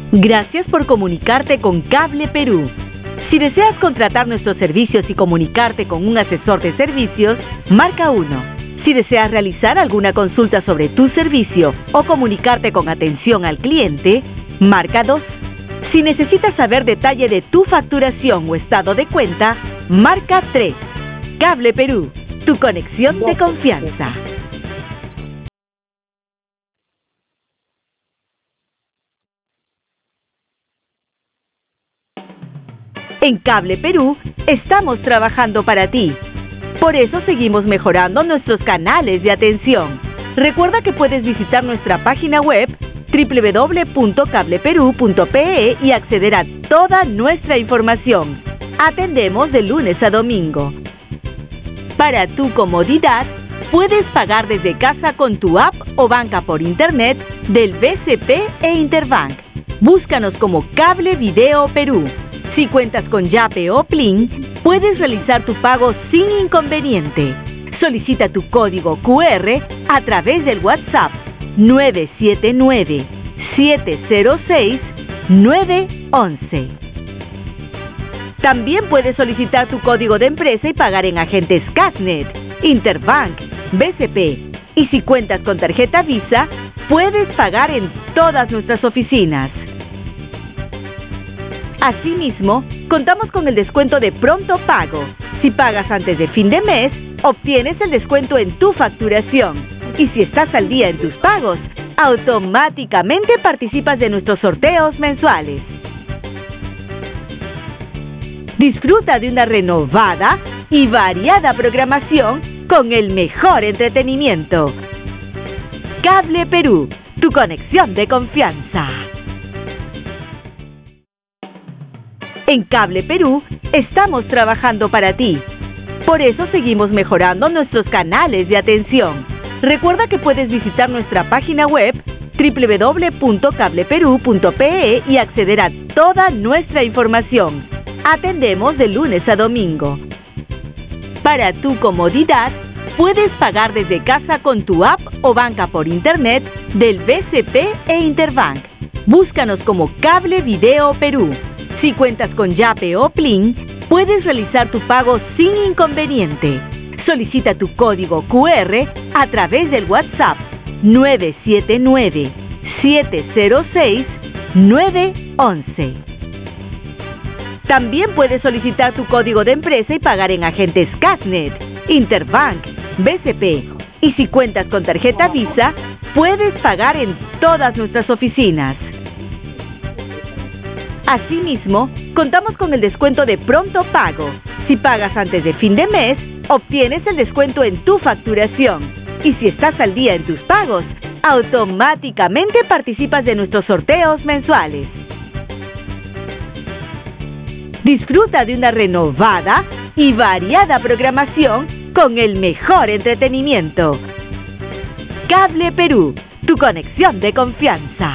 Gracias por comunicarte con Cable Perú. Si deseas contratar nuestros servicios y comunicarte con un asesor de servicios, marca 1. Si deseas realizar alguna consulta sobre tu servicio o comunicarte con atención al cliente, marca 2. Si necesitas saber detalle de tu facturación o estado de cuenta, marca 3. Cable Perú, tu conexión de confianza. En Cable Perú estamos trabajando para ti. Por eso seguimos mejorando nuestros canales de atención. Recuerda que puedes visitar nuestra página web www.cableperu.pe y acceder a toda nuestra información. Atendemos de lunes a domingo. Para tu comodidad, puedes pagar desde casa con tu app o banca por internet del BCP e Interbank. Búscanos como Cable Video Perú. Si cuentas con Yape o Plin, puedes realizar tu pago sin inconveniente. Solicita tu código QR a través del WhatsApp 979-706-911. También puedes solicitar tu código de empresa y pagar en agentes Casnet, Interbank, BCP. Y si cuentas con tarjeta Visa, puedes pagar en todas nuestras oficinas. Asimismo, contamos con el descuento de pronto pago. Si pagas antes de fin de mes, obtienes el descuento en tu facturación. Y si estás al día en tus pagos, automáticamente participas de nuestros sorteos mensuales. Disfruta de una renovada y variada programación con el mejor entretenimiento. Cable Perú, tu conexión de confianza. En Cable Perú estamos trabajando para ti. Por eso seguimos mejorando nuestros canales de atención. Recuerda que puedes visitar nuestra página web www.cableperu.pe y acceder a toda nuestra información. Atendemos de lunes a domingo. Para tu comodidad, puedes pagar desde casa con tu app o banca por internet del BCP e Interbank. Búscanos como Cable Video Perú. Si cuentas con Yape o Plin, puedes realizar tu pago sin inconveniente. Solicita tu código QR a través del WhatsApp 979-706-911. También puedes solicitar tu código de empresa y pagar en agentes Casnet, Interbank, BCP. Y si cuentas con tarjeta Visa, puedes pagar en todas nuestras oficinas. Asimismo, contamos con el descuento de pronto pago. Si pagas antes de fin de mes, obtienes el descuento en tu facturación. Y si estás al día en tus pagos, automáticamente participas de nuestros sorteos mensuales. Disfruta de una renovada y variada programación con el mejor entretenimiento. Cable Perú, tu conexión de confianza.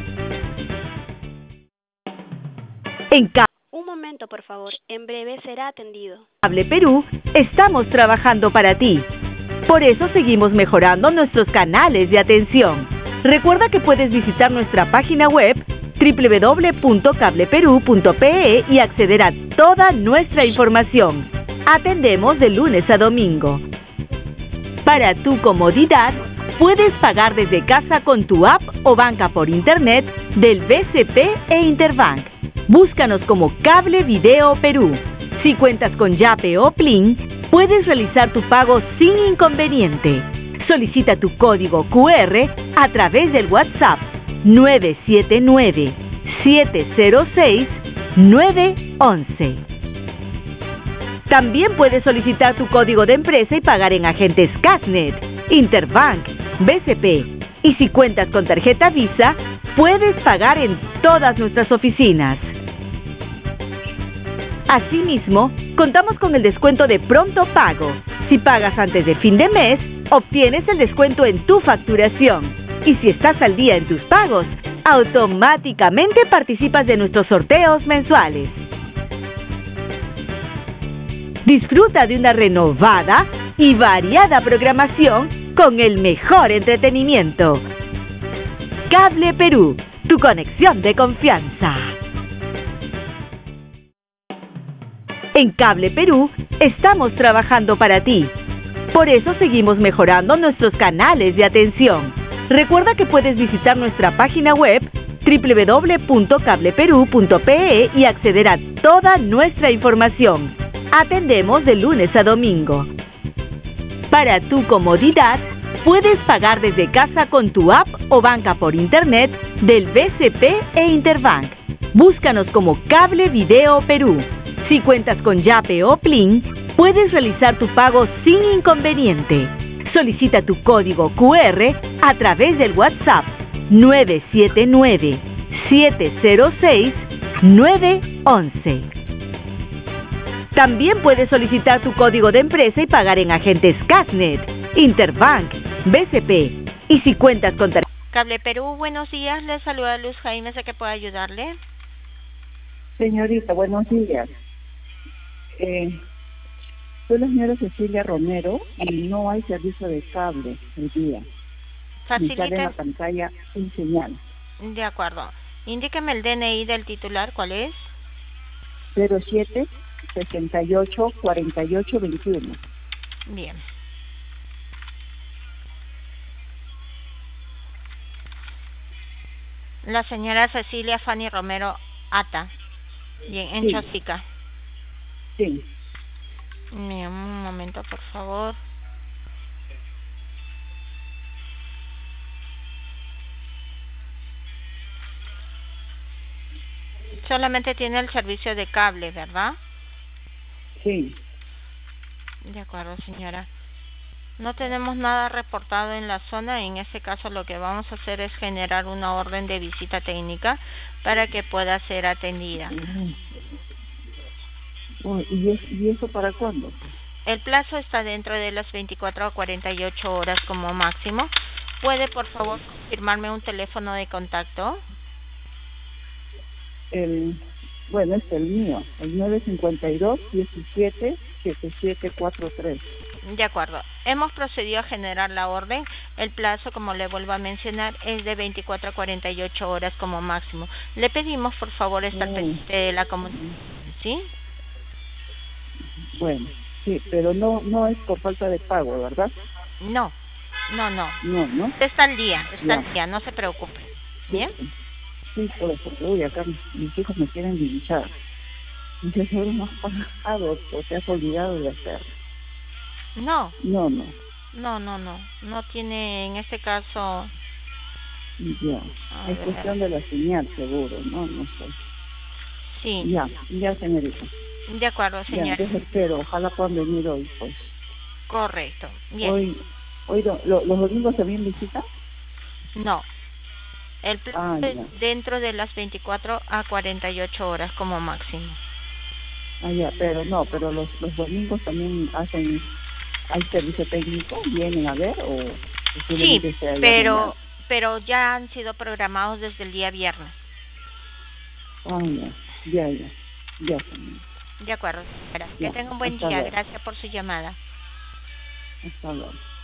Un momento, por favor. En breve será atendido. Cable Perú estamos trabajando para ti. Por eso seguimos mejorando nuestros canales de atención. Recuerda que puedes visitar nuestra página web www.cableperu.pe y acceder a toda nuestra información. Atendemos de lunes a domingo. Para tu comodidad, puedes pagar desde casa con tu app o banca por internet del BCP e Interbank. Búscanos como Cable Video Perú. Si cuentas con Yape o Plin, puedes realizar tu pago sin inconveniente. Solicita tu código QR a través del WhatsApp 979-706-911. También puedes solicitar tu código de empresa y pagar en agentes Casnet, Interbank, BCP. Y si cuentas con tarjeta Visa, puedes pagar en todas nuestras oficinas. Asimismo, contamos con el descuento de pronto pago. Si pagas antes de fin de mes, obtienes el descuento en tu facturación. Y si estás al día en tus pagos, automáticamente participas de nuestros sorteos mensuales. Disfruta de una renovada y variada programación con el mejor entretenimiento. Cable Perú, tu conexión de confianza. En Cable Perú estamos trabajando para ti. Por eso seguimos mejorando nuestros canales de atención. Recuerda que puedes visitar nuestra página web www.cableperú.pe y acceder a toda nuestra información. Atendemos de lunes a domingo. Para tu comodidad, puedes pagar desde casa con tu app o banca por internet del BCP e Interbank. Búscanos como Cable Video Perú. Si cuentas con Yape o Plin, puedes realizar tu pago sin inconveniente. Solicita tu código QR a través del WhatsApp 979-706-911. También puedes solicitar tu código de empresa y pagar en agentes Casnet, Interbank, BCP. Y si cuentas con Cable Perú, buenos días. Les saluda Luz Jaime, ¿sé que puedo ayudarle? Señorita, buenos días. Soy la señora Cecilia Romero y no hay servicio de cable el día. Ni sale en la pantalla sin señal. De acuerdo. Indíqueme el DNI del titular, ¿cuál es? 07 68 48 21. Bien. La señora Cecilia Fanny Romero Ata. Bien, en Sí. Chosica. Sí. Bien, un momento, por favor. Solamente tiene el servicio de cable, ¿verdad? Sí. De acuerdo, señora. No tenemos nada reportado en la zona. En este caso, lo que vamos a hacer es generar una orden de visita técnica para que pueda ser atendida. ¿Y eso para cuándo? El plazo está dentro de las 24 a 48 horas como máximo. ¿Puede, por favor, confirmarme un teléfono de contacto? Bueno, es el mío, el 952 17 7743. De acuerdo. Hemos procedido a generar la orden. El plazo, como le vuelvo a mencionar, es de 24 a 48 horas como máximo. Le pedimos, por favor, estar pendiente de la comunicación, ¿sí? Bueno, sí, pero no es por falta de pago, ¿verdad? No. No. Está al día, no se preocupe. ¿Bien? Sí, por eso, uy, acá mis hijos me quieren divisar. Dice, seguro no has pagado o te has olvidado de hacer. No. No. No tiene, en este caso... Ya, es cuestión de la señal, seguro, no sé. Sí. Ya, señorita. De acuerdo, señora. Ya, yo espero, ojalá puedan venir hoy, pues. Correcto. Bien. Hoy ¿los domingos también visita? No. El plan es dentro de las 24 a 48 horas como máximo. Pero los domingos también hay servicio técnico, vienen a ver o sí, pero ya han sido programados desde el día viernes. Ya, señor. De acuerdo, señora. Que tenga un buen día. Gracias por su llamada. Hasta luego.